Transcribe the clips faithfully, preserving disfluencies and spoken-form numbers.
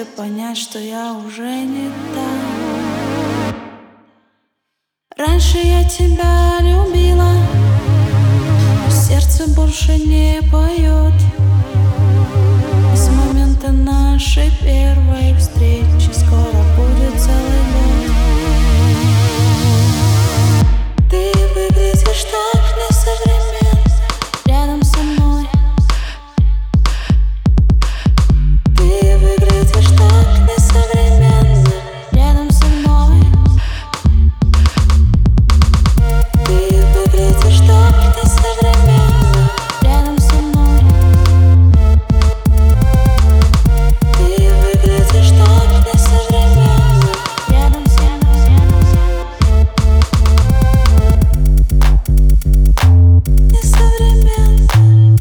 тебе понять, что я уже не та. Раньше я тебя любила, но сердце больше не поет. И с момента нашей первой встречи скоро будет целый год. Ты выглядишь так несовременно рядом со мной. Ты выглядишь так несовременно рядом со мной. Ты выглядишь так несовременно рядом со мной. Ты выглядишь так несовременно рядом со мной. Несовременно.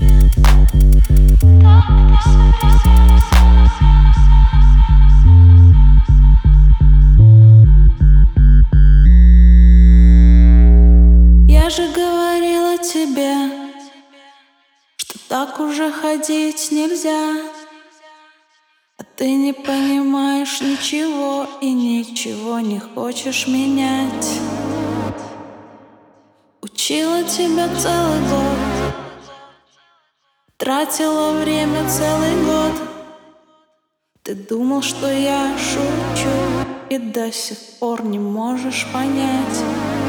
Я же говорила тебе, что так уже ходить нельзя. А ты не понимаешь ничего и ничего не хочешь менять. Учила тебя целый год, тратила время целый год. Ты думал, что я шучу, и до сих пор не можешь понять.